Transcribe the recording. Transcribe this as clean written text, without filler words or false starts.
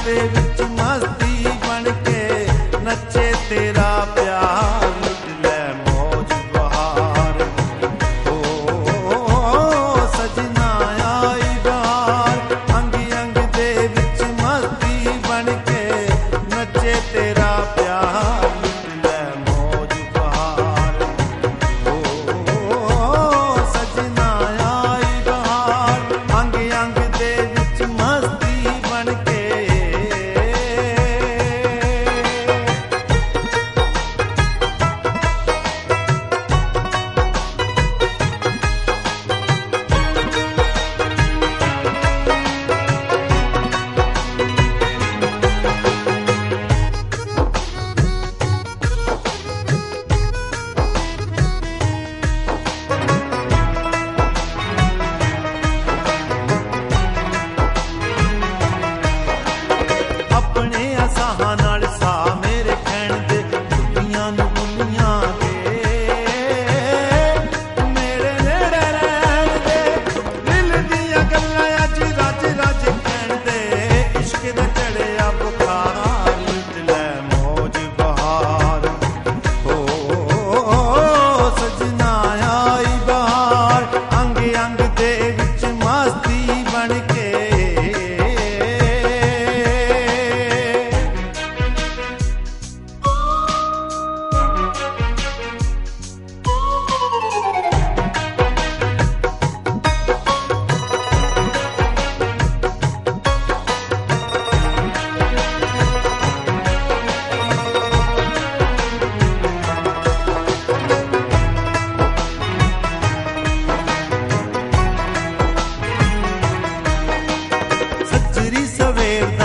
दे विच मस्ती बन के नचे तेरा प्यार लुट ले मौज बहार ओ सजना आई बहार अंग अंग दे विच मस्ती बन के नचे तेरा प्यार लुट ले मौज बहार ओ सजना आई बहार अंग अंग दे विच मस्ती बन के अपने असाहां नाल सा मेरे कहण दे दुनिया नूं दुनिया दे मेरे नेड़े रहण दे दिल दियां गल्लां अज रज रज कहण दे इश्क दा चढ़िया बुखार लुट ले मौज बहार ओ सजना आई बहार अंग अंग दे विच मस्ती बन के सजरी सवेर